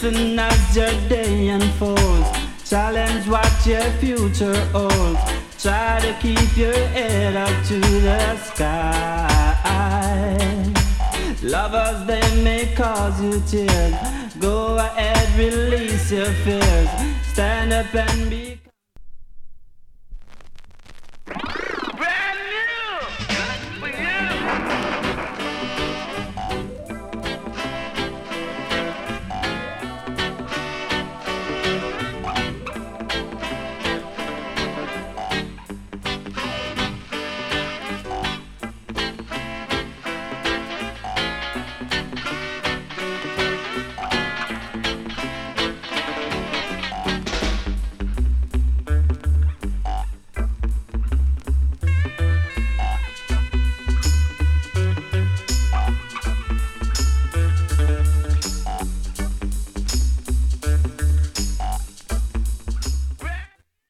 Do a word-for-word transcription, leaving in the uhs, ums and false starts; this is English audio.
Listen as your day unfolds. Challenge what your future holds. Try to keep your head up to the sky. Lovers, they may cause you tears. Go ahead, release your fears. Stand up and be